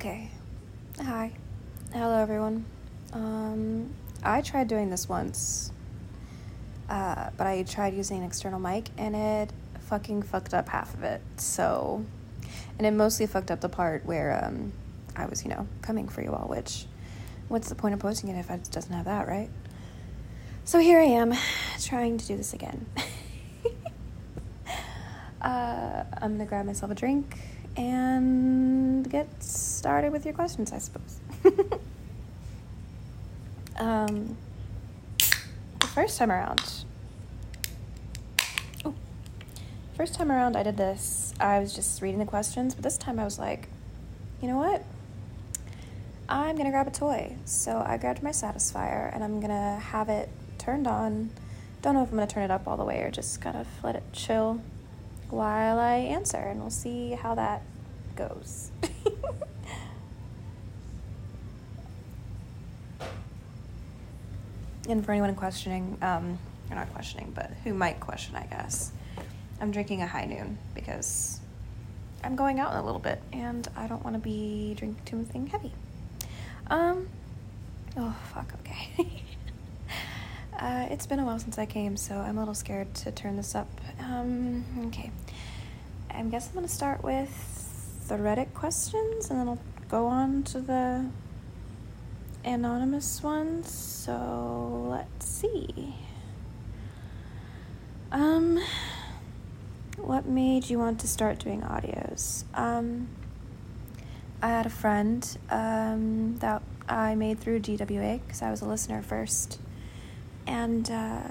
Okay. Hi. Hello, everyone. I tried doing this once, but I tried using an external mic, and it fucking fucked up half of it. And it mostly fucked up the part where I was, coming for you all, which, what's the point of posting it if it doesn't have that, right? So here I am, trying to do this again. I'm gonna grab myself a drink and get started with your questions, I suppose. The first time around I did this, I was just reading the questions, but this time I was like, you know what? I'm gonna grab a toy. So I grabbed my Satisfier and I'm gonna have it turned on. Don't know if I'm gonna turn it up all the way or just kind of let it chill while I answer, and we'll see how that goes. And for anyone questioning, or not questioning, but who might question, I guess, I'm drinking a High Noon because I'm going out in a little bit and I don't want to be drinking too anything heavy. Oh, fuck, okay. It's been a while since I came, so I'm a little scared to turn this up. Okay. I guess I'm going to start with the Reddit questions, and then I'll go on to the anonymous ones. So, let's see. What made you want to start doing audios? I had a friend that I made through GWA because I was a listener first. And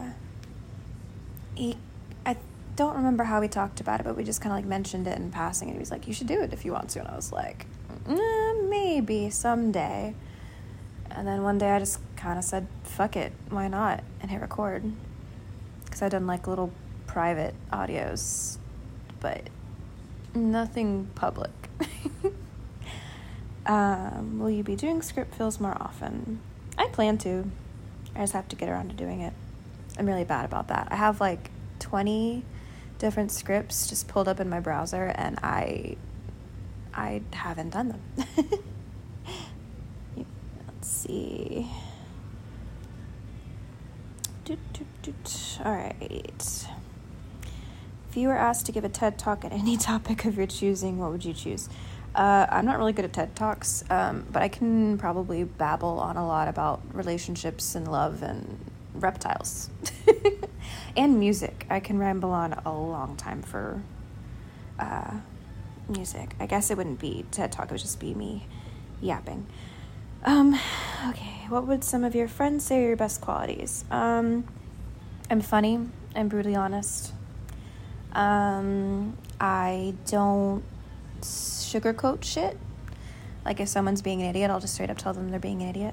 I don't remember how we talked about it, but we just kind of like mentioned it in passing, and he was like, you should do it if you want to. And I was like, maybe someday. And then one day I just kind of said, fuck it, why not? And hit record. Because I'd done like little private audios, but nothing public. Will you be doing script fills more often? I plan to. I just have to get around to doing it. I'm really bad about that. I have like 20 different scripts just pulled up in my browser, and I haven't done them. Let's see. All right. If you were asked to give a TED Talk on any topic of your choosing, what would you choose? I'm not really good at TED Talks, but I can probably babble on a lot about relationships and love and reptiles. And music. I can ramble on a long time for music. I guess it wouldn't be TED Talk, it would just be me yapping. Okay, what would some of your friends say are your best qualities? I'm funny. I'm brutally honest. I don't sugarcoat shit. Like if someone's being an idiot, I'll just straight up tell them they're being an idiot.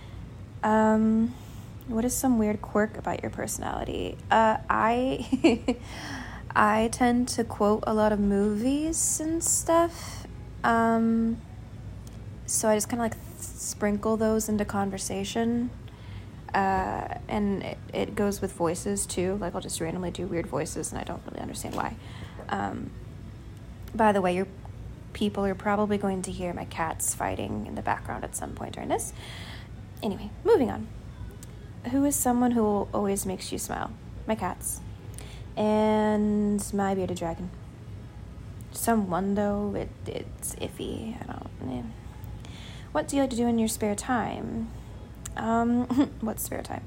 What is some weird quirk about your personality? I I tend to quote a lot of movies and stuff. So I just kind of like sprinkle those into conversation. And it goes with voices too. Like I'll just randomly do weird voices and I don't really understand why. By the way, your people are probably going to hear my cats fighting in the background at some point during this. Anyway, moving on. Who is someone who always makes you smile? My cats. And my bearded dragon. Someone, though, it's iffy. I don't. What do you like to do in your spare time? What's spare time?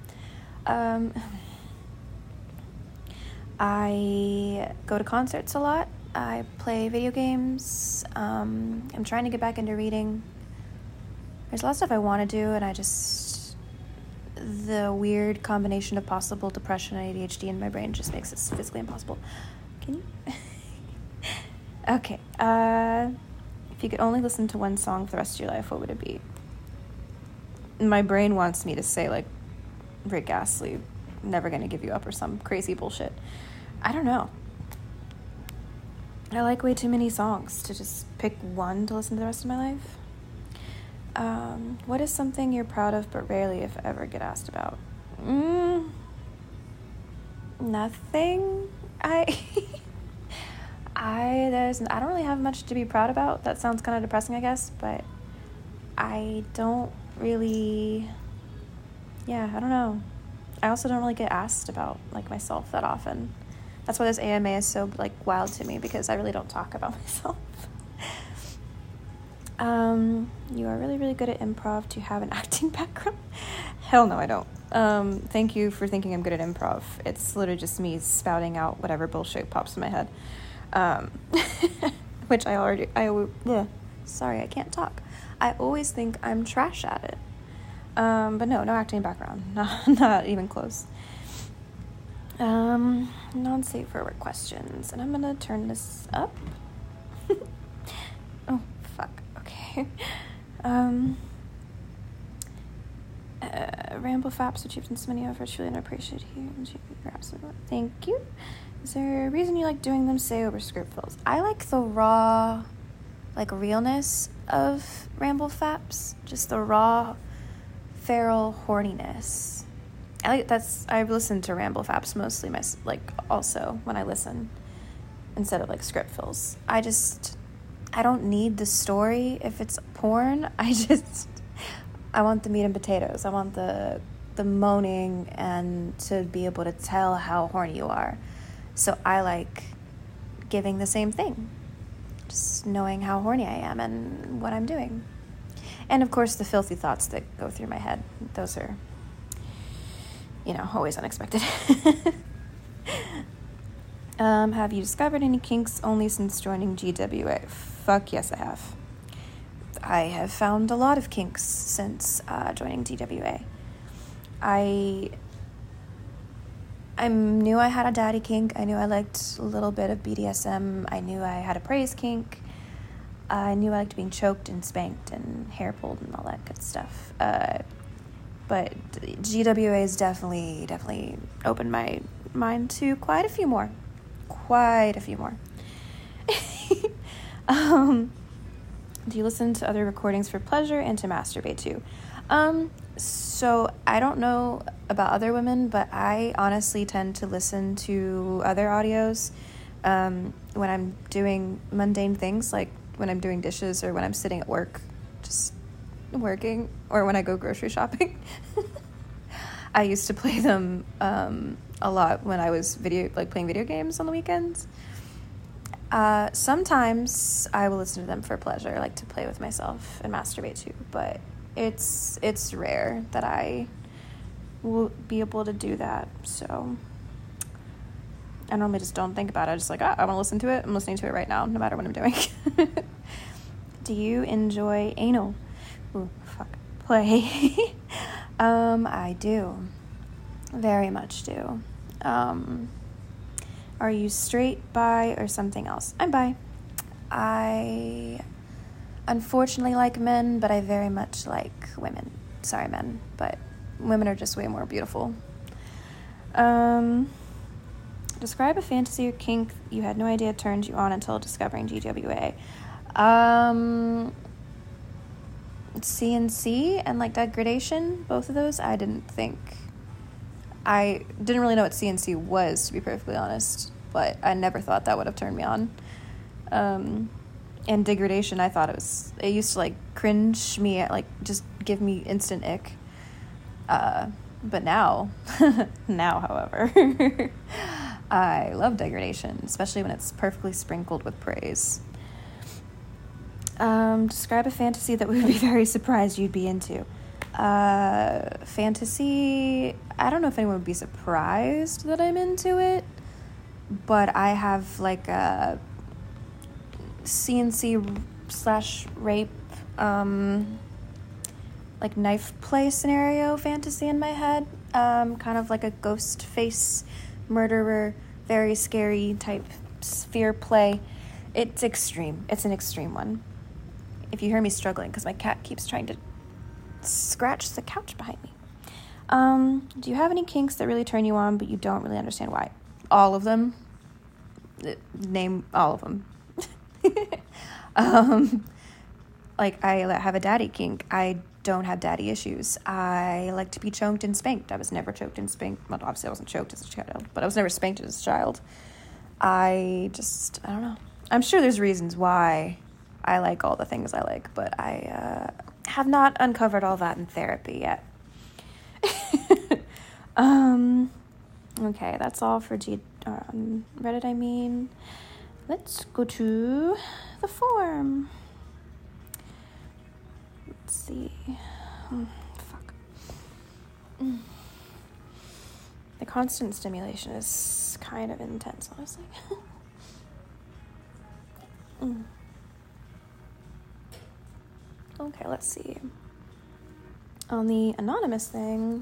I go to concerts a lot. I play video games. I'm trying to get back into reading. There's a lot of stuff I want to do, and the weird combination of possible depression and ADHD in my brain just makes it physically impossible. Can you? Okay. If you could only listen to one song for the rest of your life, what would it be? My brain wants me to say, like, Rick Astley, Never Gonna Give You Up, or some crazy bullshit. I don't know. I like way too many songs to just pick one to listen to the rest of my life. What is something you're proud of but rarely, if ever, get asked about? Nothing. I don't really have much to be proud about. That sounds kind of depressing, I guess, but I don't really, yeah, I don't know. I also don't really get asked about, like, myself that often. That's why this AMA is so, like, wild to me, because I really don't talk about myself. You are really, really good at improv. Do you have an acting background? Hell no, I don't. Thank you for thinking I'm good at improv. It's literally just me spouting out whatever bullshit pops in my head. Which sorry, I can't talk. I always think I'm trash at it. But no acting background. Not even close. Non-safe for work questions. And I'm gonna turn this up. Oh, fuck. Okay. Ramble Faps, which you've done so many of, virtually, and I appreciate you. You're absolutely right. Thank you. Is there a reason you like doing them, say, over script fills? I like the raw, like, realness of Ramble Faps. Just the raw, feral horniness. I've listened to Ramble Faps mostly, also, when I listen, instead of, like, script fills. I don't need the story if it's porn. I want the meat and potatoes. I want the moaning and to be able to tell how horny you are. So I like giving the same thing. Just knowing how horny I am and what I'm doing. And of course the filthy thoughts that go through my head. Those are, always unexpected. Have you discovered any kinks only since joining GWA? Fuck yes, I have. I have found a lot of kinks since joining GWA. I knew I had a daddy kink. I knew I liked a little bit of BDSM. I knew I had a praise kink. I knew I liked being choked and spanked and hair pulled and all that good stuff. But GWA has definitely opened my mind to quite a few more. Do you listen to other recordings for pleasure and to masturbate too? So I don't know about other women, but I honestly tend to listen to other audios when I'm doing mundane things, like when I'm doing dishes or when I'm sitting at work just working, or when I go grocery shopping. I used to play them a lot when I was playing video games on the weekends. Sometimes I will listen to them for pleasure, like to play with myself and masturbate too, but it's rare that I will be able to do that. So I normally just don't think about it. I just I want to listen to it. I'm listening to it right now, no matter what I'm doing. Do you enjoy anal? Ooh, fuck. Play? I do. Very much do. Are you straight, bi, or something else? I'm bi. I unfortunately like men, but I very much like women. Sorry, men, but women are just way more beautiful. Describe a fantasy or kink you had no idea turned you on until discovering GWA. CNC and like degradation, both of those, I didn't really know what CNC was, to be perfectly honest, but I never thought that would have turned me on. And degradation, I thought it used to like cringe me, just give me instant ick. But now, however, I love degradation, especially when it's perfectly sprinkled with praise. Describe a fantasy that we would be very surprised you'd be into. Fantasy, I don't know if anyone would be surprised that I'm into it, but I have like a CNC/rape, like knife play scenario fantasy in my head. Kind of like a ghost face murderer, very scary type sphere play. It's extreme. It's an extreme one. If you hear me struggling, because my cat keeps trying to scratch the couch behind me. Do you have any kinks that really turn you on, but you don't really understand why? All of them. Name all of them. Like, I have a daddy kink. I don't have daddy issues. I like to be choked and spanked. I was never choked and spanked. Well, obviously I wasn't choked as a child, but I was never spanked as a child. I don't know. I'm sure there's reasons why I like all the things I like, but I have not uncovered all that in therapy yet. Okay, that's all for Reddit, I mean. Let's go to the forum. Let's see. Fuck. The constant stimulation is kind of intense, honestly. Okay, let's see. On the anonymous thing,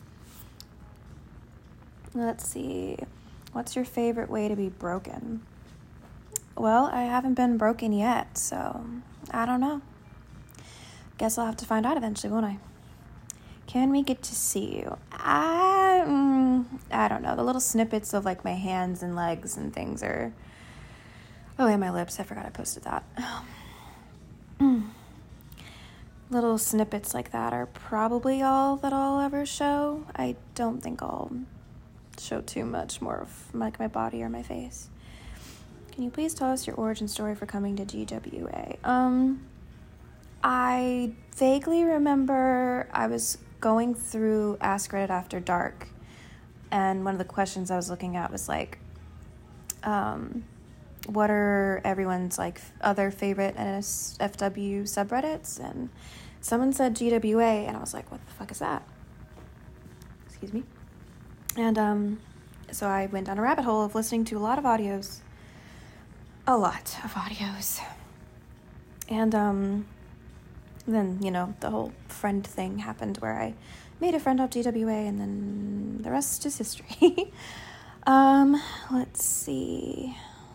let's see. What's your favorite way to be broken? Well, I haven't been broken yet, so I don't know. Guess I'll have to find out eventually, won't I? Can we get to see you? I don't know. The little snippets of like my hands and legs and things are... Oh, and my lips. I forgot I posted that. Little snippets like that are probably all that I'll ever show. I don't think I'll show too much more of like my body or my face. Can you please tell us your origin story for coming to GWA? I vaguely remember I was going through Ask Reddit After Dark, and one of the questions I was looking at was like, what are everyone's like other favorite NSFW subreddits? And someone said GWA, and I was like, what the fuck is that? Excuse me. And so I went down a rabbit hole of listening to a lot of audios. And then, you know, the whole friend thing happened where I made a friend off GWA, and then the rest is history. Let's see.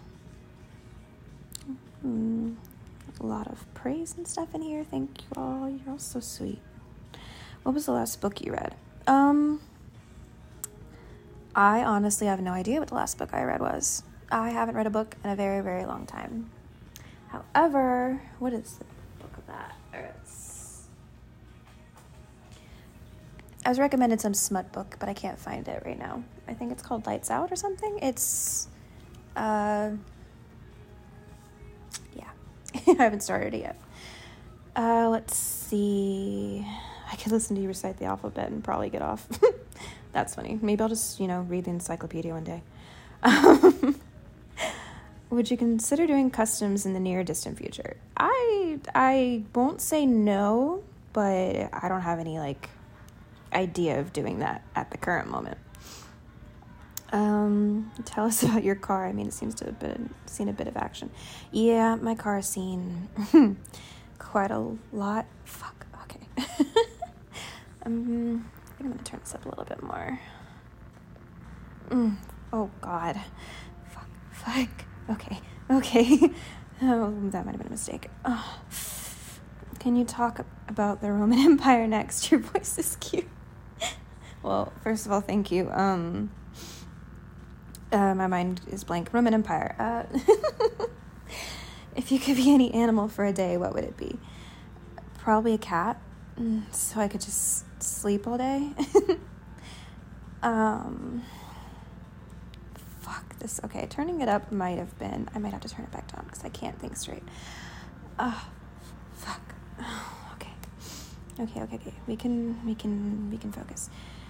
A lot of praise and stuff in here. Thank you all. You're all so sweet. What was the last book you read? I honestly have no idea what the last book I read was. I haven't read a book in a very, very long time. However, what is the book of that? I was recommended some smut book, but I can't find it right now. I think it's called Lights Out or something. It's, yeah. I haven't started it yet. Let's see. I could listen to you recite the alphabet and probably get off. That's funny. Maybe I'll just, read the encyclopedia one day. Would you consider doing customs in the near distant future? I won't say no, but I don't have any, idea of doing that at the current moment. Tell us about your car. I mean, it seems to have seen a bit of action. Yeah, my car has seen quite a lot. Fuck, okay. I think I'm going to turn this up a little bit more. Oh, God. Fuck. Okay. Oh, that might have been a mistake. Oh. Can you talk about the Roman Empire next? Your voice is cute. Well, first of all, thank you. My mind is blank. Roman Empire. If you could be any animal for a day, what would it be? Probably a cat, so I could just sleep all day. Fuck this. Okay, turning it up might have been... I might have to turn it back down because I can't think straight. Fuck. Okay. We can focus.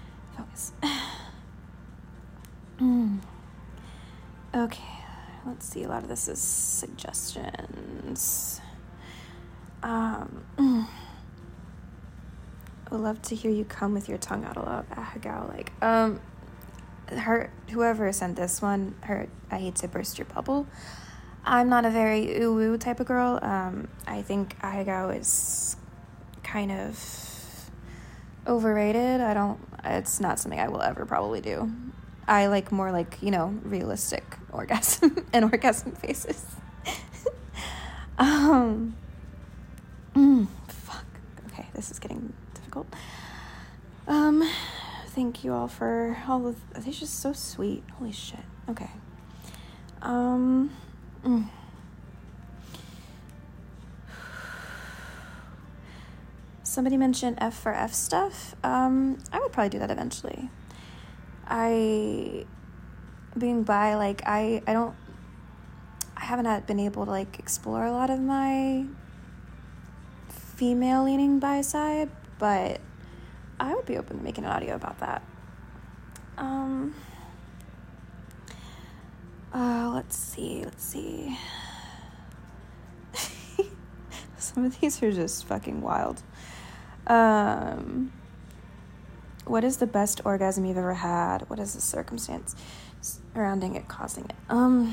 Okay, let's see. A lot of this is suggestions. I would love to hear you come with your tongue out aloud. Ahegao, whoever sent this one, I hate to burst your bubble. I'm not a very ooh-woo type of girl. I think Ahegao is kind of overrated. It's not something I will ever probably do. I like more realistic orgasm and orgasm faces. Fuck. Okay, this is getting difficult. Thank you all for all of... They're just so sweet. Holy shit. Okay. Somebody mentioned F for F stuff. I would probably do that eventually. Being bi, I haven't been able to explore a lot of my female leaning bi side, but I would be open to making an audio about that. Let's see. Some of these are just fucking wild. What is the best orgasm you've ever had? What is the circumstance surrounding it, causing it?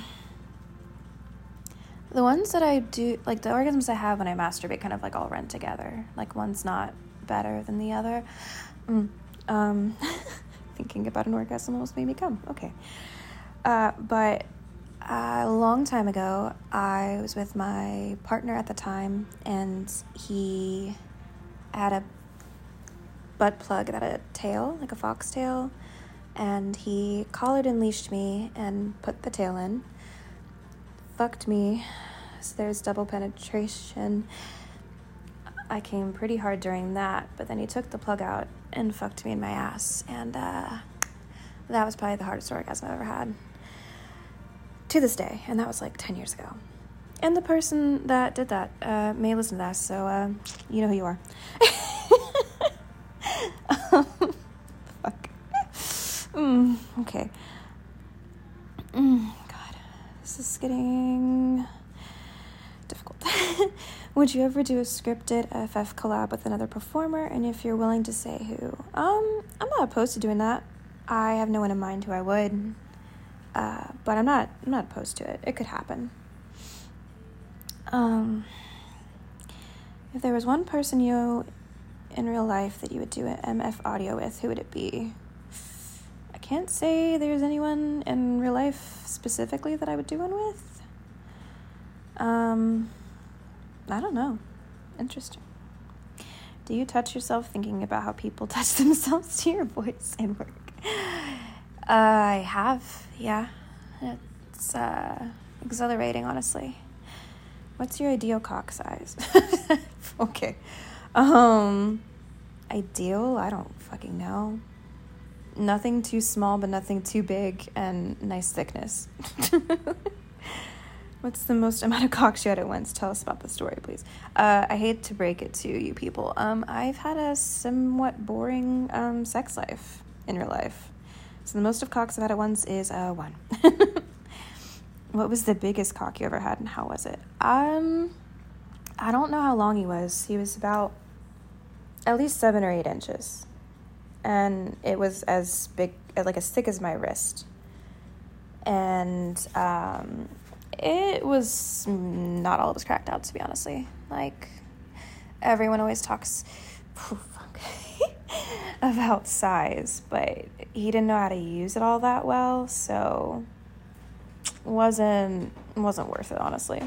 The ones that I do, like the orgasms I have when I masturbate kind of like all run together. Like one's not better than the other. Thinking about an orgasm almost made me come. Okay. But a long time ago, I was with my partner at the time, and he had a butt plug that had a tail, like a foxtail, and he collared and leashed me and put the tail in, fucked me, so there's double penetration. I came pretty hard during that, but then he took the plug out and fucked me in my ass, and that was probably the hardest orgasm I've ever had to this day, and that was like 10 years ago. And the person that did that may listen to that, so you know who you are. Fuck. Okay. God, this is getting difficult. Would you ever do a scripted FF collab with another performer? And if you're willing to say who? I'm not opposed to doing that. I have no one in mind who I would. But I'm not opposed to it. It could happen. If there was one person you in real life that you would do an MF audio with, who would it be? I can't say there's anyone in real life specifically that I would do one with. I don't know. Interesting. Do you touch yourself thinking about how people touch themselves to your voice and work? I have, yeah. It's exhilarating, honestly. What's your ideal cock size? Okay. Ideal? I don't fucking know. Nothing too small, but nothing too big, and nice thickness. What's the most amount of cocks you had at once? Tell us about the story, please. I hate to break it to you people. I've had a somewhat boring sex life in real life. So the most of cocks I've had at once is 1. What was the biggest cock you ever had, and how was it? I don't know how long he was. He was about at least 7 or 8 inches. And it was as big, like as thick as my wrist. And it was not all it was cracked out, to be honestly. Like, everyone always talks about size, but he didn't know how to use it all that well, so wasn't worth it, honestly.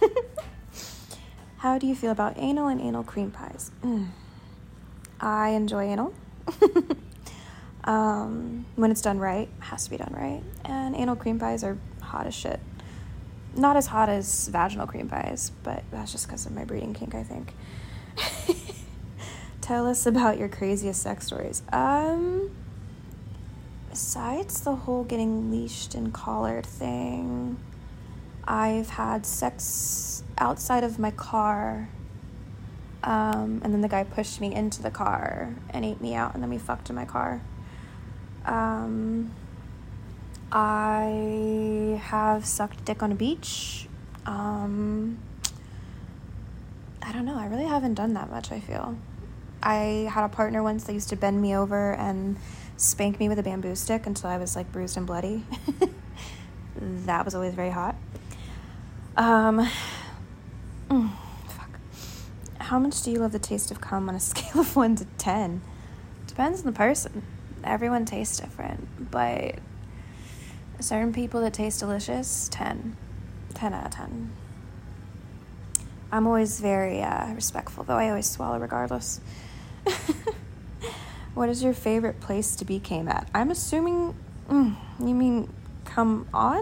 How do you feel about anal and anal cream pies? I enjoy anal. When it's done right, it has to be done right. And anal cream pies are hot as shit. Not as hot as vaginal cream pies, but that's just because of my breeding kink, I think. Tell us about your craziest sex stories. Besides the whole getting leashed and collared thing, I've had sex outside of my car, and then the guy pushed me into the car and ate me out, and then we fucked in my car. I have sucked dick on a beach. I don't know, I really haven't done that much, I feel. I had a partner once that used to bend me over and spank me with a bamboo stick until I was like bruised and bloody. That was always very hot. Fuck. How much do you love the taste of cum on a scale of 1 to 10? Depends on the person. Everyone tastes different, but certain people that taste delicious, 10 out of 10. I'm always very respectful, though I always swallow regardless. What is your favorite place to be came at? I'm assuming, you mean come on?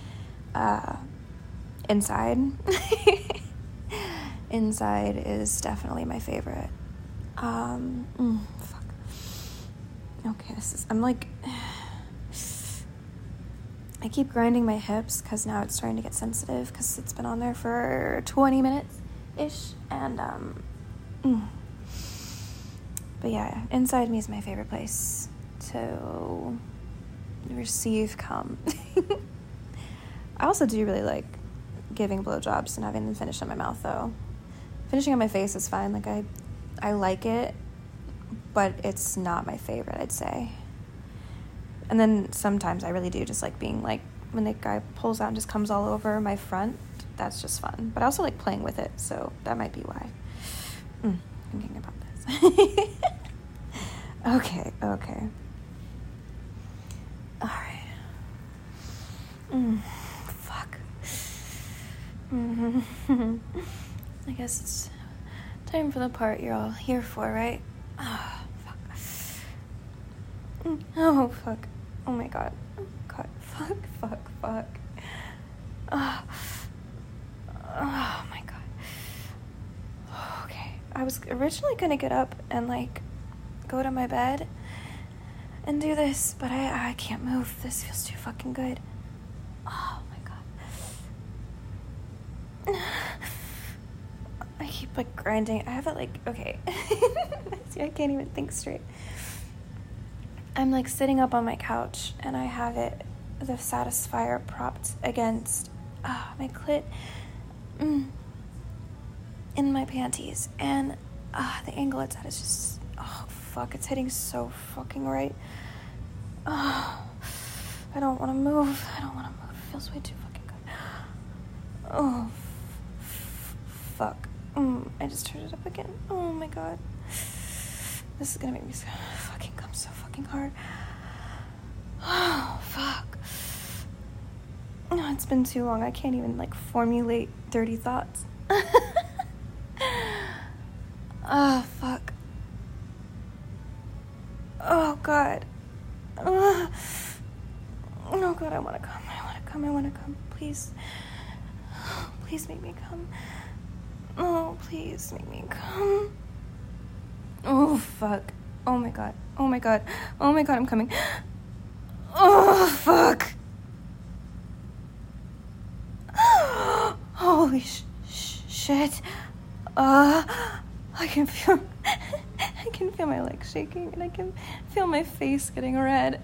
Inside. Inside is definitely my favorite. Fuck. Okay, I'm like, I keep grinding my hips because now it's starting to get sensitive because it's been on there for 20 minutes-ish, and But yeah, inside me is my favorite place to receive cum. I also do really like giving blowjobs and having them finish in my mouth, though. Finishing on my face is fine. Like, I like it, but it's not my favorite, I'd say. And then sometimes I really do just like being like, when the guy pulls out and just comes all over my front, that's just fun. But I also like playing with it, so that might be why. Thinking about this. Okay. Alright. Fuck. I guess it's time for the part you're all here for, right? Oh, fuck. Oh, fuck. Oh my god. God. Fuck. Oh my god. Okay. I was originally gonna get up and, like, go to my bed and do this, but I can't move. This feels too fucking good. Oh my god. I keep, like, grinding. I have it, like, okay. See, I can't even think straight. I'm, like, sitting up on my couch, and I have it, the Satisfier, propped against my clit in my panties, and the angle it's at is just, oh, fuck, it's hitting so fucking right. Oh, I don't want to move. It feels way too fucking good. Oh, fuck. I just turned it up again. Oh my god. This is gonna make me fucking come so fucking hard. Oh, fuck. Oh, it's been too long. I can't even, like, formulate dirty thoughts. Oh, fuck. Oh, God. Oh, God, I want to come. Please. Please make me come. Oh, please make me come. Oh, fuck. Oh, my God, I'm coming. Oh, fuck. Holy shit. I can feel my legs shaking, and I can feel my face getting red.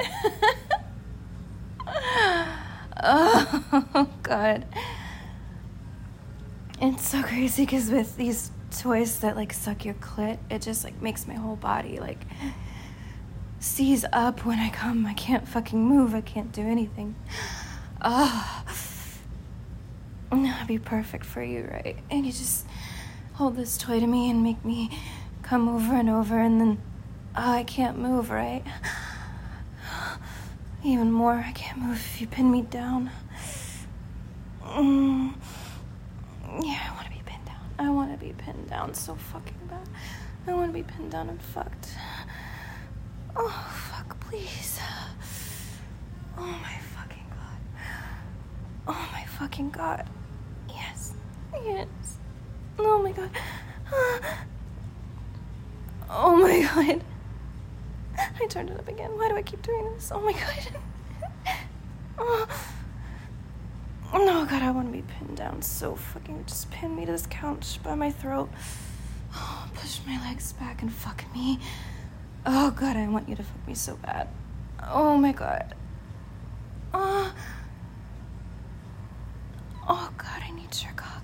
Oh, God. It's so crazy, because with these toys that, like, suck your clit, it just, like, makes my whole body, like, seize up when I come. I can't fucking move. I can't do anything. That'd be perfect for you, right? And you just hold this toy to me and make me come over and over, and then I can't move, right? Even more, I can't move if you pin me down. Yeah, I want to be pinned down. I want to be pinned down so fucking bad. I want to be pinned down and fucked. Oh, fuck, please. Oh, my fucking God. Oh, my fucking God. Yes. Oh, my God. Oh, my God. I turned it up again. Why do I keep doing this? Oh, my God. Oh, God, I want to be pinned down so fucking... Just pin me to this couch by my throat. Oh, push my legs back and fuck me. Oh, God, I want you to fuck me so bad. Oh, my God. Oh, God, I need your cock.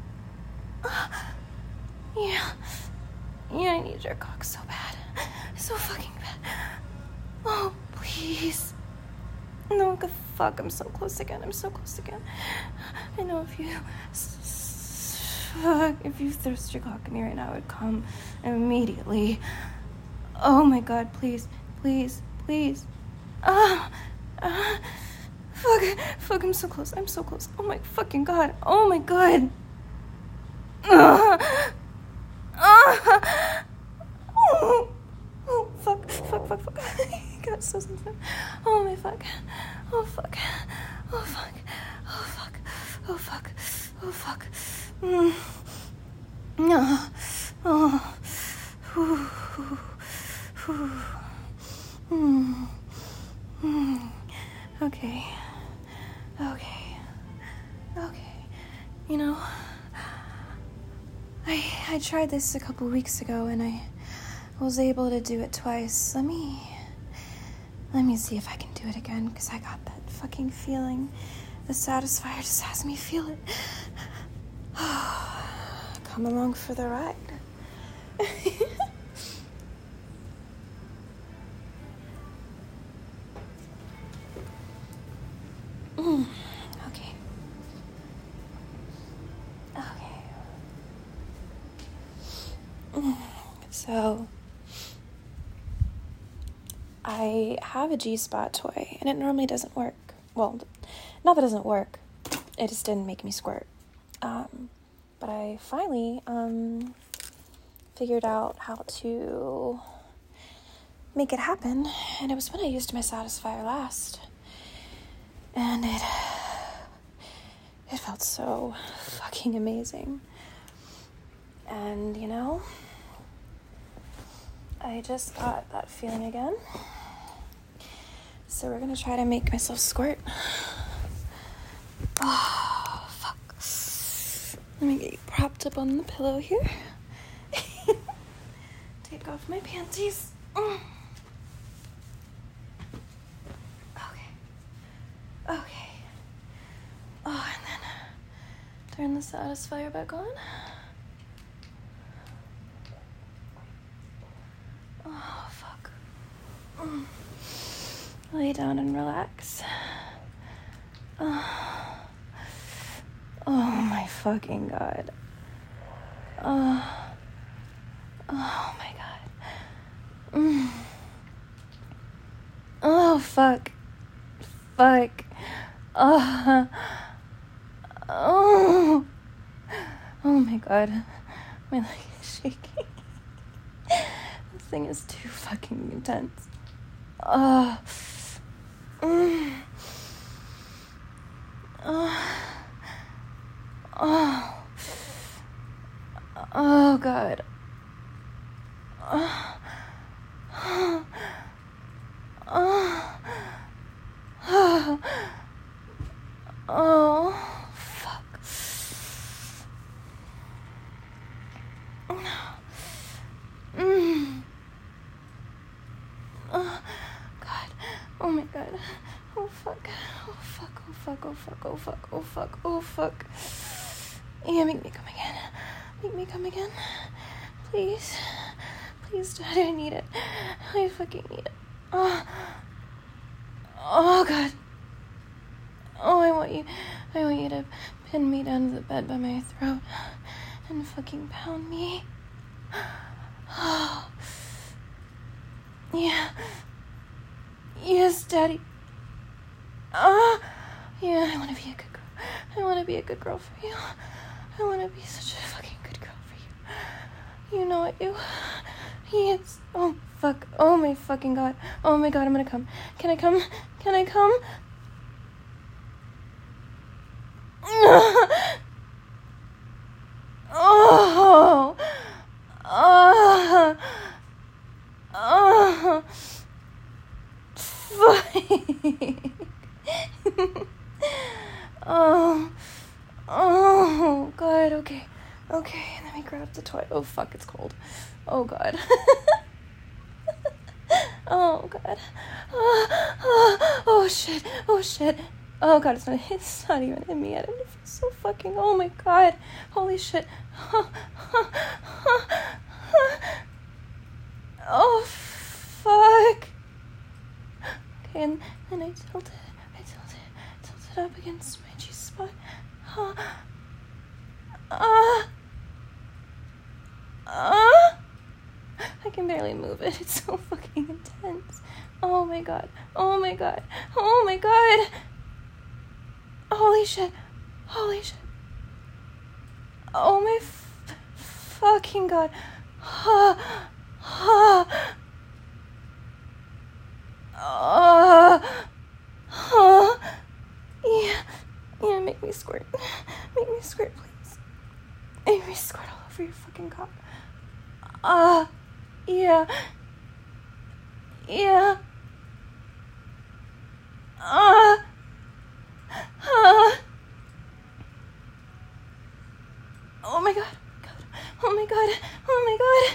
Yeah, I need your cock so bad. So fucking bad. Oh, please. No, good fuck, I'm so close again. I know if you thrust your cock at me right now, it would come immediately. Oh my God, please. Fuck, I'm so close. Oh my fucking God. Oh my God. Oh, fuck. God, so sensitive. Oh my fuck. Oh fuck. No. Okay. You know, I tried this a couple weeks ago, and I was able to do it twice. Let me see if I can do it again, because I got that fucking feeling. The Satisfier just has me feel it. Come along for the ride. Okay. So, I have a G-spot toy, and it normally doesn't work. Well, not that it doesn't work. It just didn't make me squirt. But I finally figured out how to make it happen, and it was when I used my Satisfier last. And it felt so fucking amazing. And, you know, I just got that feeling again. So we're gonna try to make myself squirt. Oh, fuck. Let me get you propped up on the pillow here. Take off my panties. Okay. Oh, and then turn the Satisfier back on. Oh, fuck. Lay down and relax. Oh my fucking God. Oh my God. Oh, fuck. Oh my God. My leg is shaking. This thing is too fucking intense. Oh God. Oh, fuck. Oh, God. Oh, my God. Oh, fuck. Oh, fuck. Oh, fuck. Oh, fuck. Oh, fuck. Oh, fuck. Oh, fuck. Yeah, make me come again. Make me come again. Please. Please, Daddy, I need it. I fucking need it. Oh, God. Oh, I want you to pin me down to the bed by my throat and fucking pound me. Oh. Yeah. Yes, Daddy. Yeah, I want to be a good girl. I want to be a good girl for you. I want to be such a fucking good girl for you. You know I do. Yes. Oh, fuck. Oh, my fucking God. Oh, my God, I'm gonna come. Can I come? Can I come? Oh. Fuck. Oh, God, okay, let me grab the toy. Oh, fuck, it's cold. Oh, God. Oh, God. Oh, shit. Oh, God, it's not even in me yet. It feels so fucking, oh, my God. Holy shit. Oh, fuck. Okay, and then I tilted up against my G-spot. I can barely move it. It's so fucking intense. Oh my God. Holy shit. Oh my fucking God. Yeah, make me squirt. Make me squirt, please. Make me squirt all over your fucking cock. Yeah. Oh my God. Oh my god. Oh my god.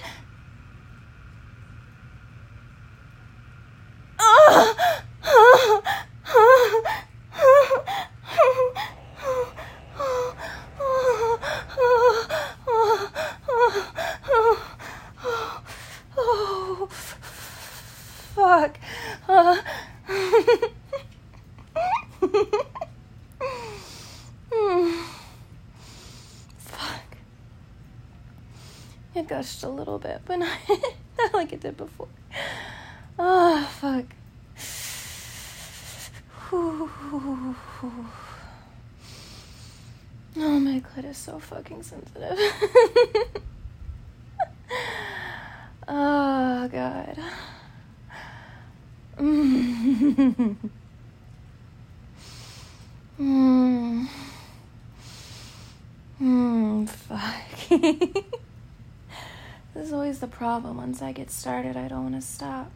Oh, fuck. Fuck. It gushed a little bit, but not like it did before. Oh, fuck. Oh, my clit is so fucking sensitive. Oh, God. Fuck. This is always the problem. Once I get started, I don't want to stop.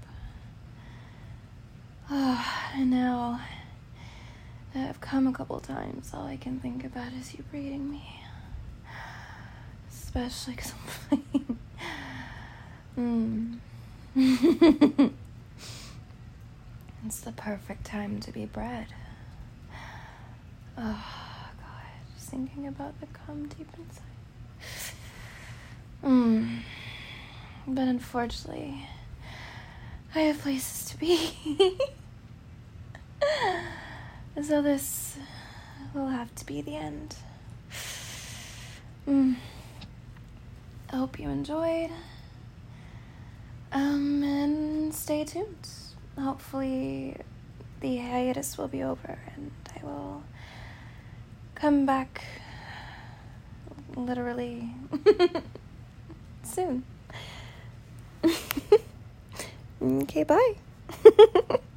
And now that I've come a couple times, all I can think about is you breeding me. Especially because I'm playing. It's the perfect time to be bred. Oh, God. Just thinking about the cum deep inside. But unfortunately, I have places to be. So this will have to be the end. I hope you enjoyed. And stay tuned. Hopefully the hiatus will be over and I will come back literally soon. Okay, bye.